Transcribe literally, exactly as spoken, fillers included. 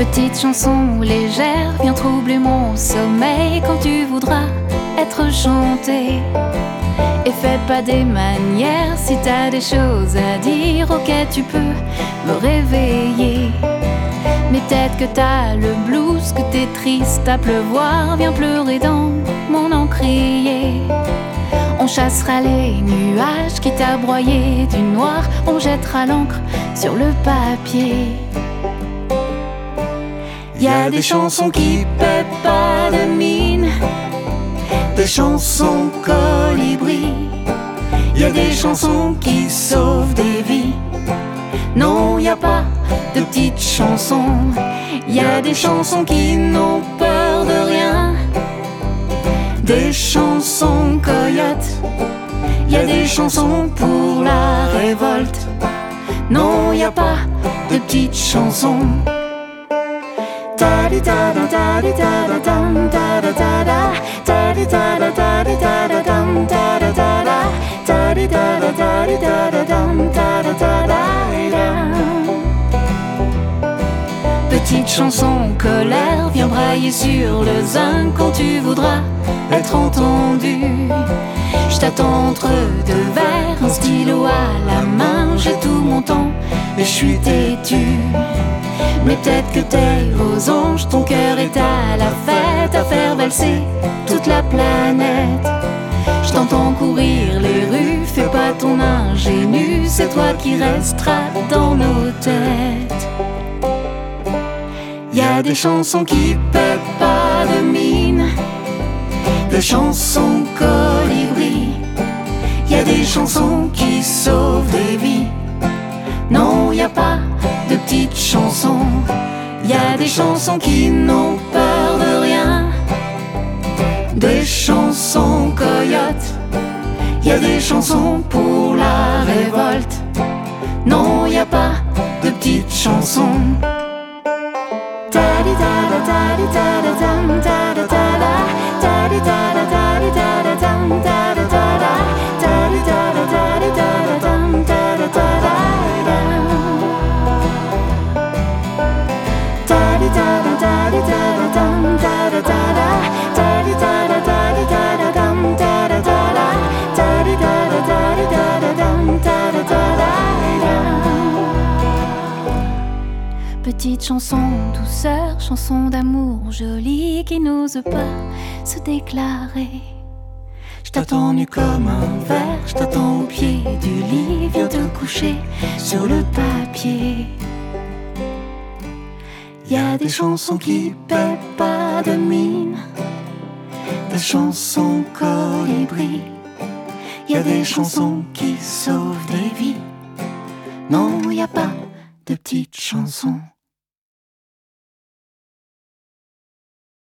Petite chanson légère, viens troubler mon sommeil quand tu voudras être chantée. Et fais pas des manières si t'as des choses à dire, ok tu peux me réveiller. Mais peut-être que t'as le blues, que t'es triste à pleuvoir, viens pleurer dans mon encrier. On chassera les nuages qui t'a broyé du noir, on jettera l'encre sur le papier. Y a des chansons qui paient pas de mine, des chansons colibri. Y a des chansons qui sauvent des vies. Non, y a pas de petites chansons. Y a des chansons qui n'ont peur de rien, des chansons coyotes. Y a des chansons pour la révolte. Non, y a pas de petites chansons. Petite chanson colère, viens brailler sur le zinc quand tu voudras être entendu. Je t'attends entre deux verres, un stylo à la main, j'ai tout mon temps et je suis têtu. Mais peut-être que t'es aux anges, ton cœur est à la fête, à faire valser toute la planète. Je t'entends courir les rues, fais pas ton ingénu, c'est toi qui resteras dans nos têtes. Y a des chansons qui paient pas de mine, des chansons colibri. Y a des chansons qui sauvent des vies. Non, y a pas de petites chansons. Y a des chansons qui n'ont peur de rien, des chansons coyotes. Y a des chansons pour la révolte. Non, y a pas de petites chansons. Petite chanson douceur, chanson d'amour jolie qui n'ose pas se déclarer. Je t'attends nu comme un verre, je t'attends au pied du lit, viens te coucher sur le papier. Y a des chansons qui paient pas de mine, des chansons colibri. Y a des chansons qui sauvent des vies. Non, y a pas de petites chansons.